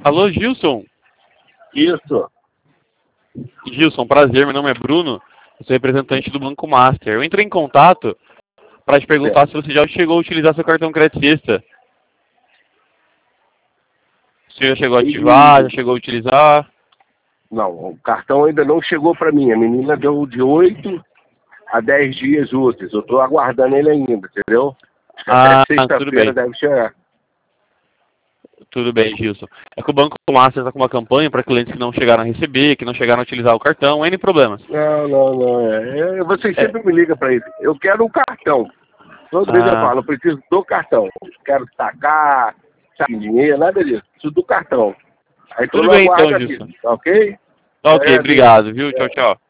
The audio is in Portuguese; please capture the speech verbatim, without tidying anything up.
Alô, Gilson? Isso. Gilson, prazer, meu nome é Bruno, eu sou representante do Banco Master. Eu entrei em contato para te perguntar É. se você já chegou a utilizar seu cartão crédito. Você já chegou a ativar, E... já chegou a utilizar? Não, o cartão ainda não chegou para mim. A menina deu de oito a dez dias úteis. Eu estou aguardando ele ainda, entendeu? Acho que até Ah, tudo sexta-feira bem. deve chegar. Tudo bem, Gilson. É que o Banco Master está com uma campanha para clientes que não chegaram a receber, que não chegaram a utilizar o cartão, N problemas. Não, não, não. É. É, vocês É, sempre me ligam para isso. Eu quero um cartão. Toda vez eu ah, falo, eu preciso do cartão. Não quero sacar, sacar dinheiro, nada disso. Preciso do cartão. Aí estou tudo no bem então, aguardo aqui, Gilson. tá ok? Tá ok, Agradeço. obrigado, viu? Tchau, É. tchau.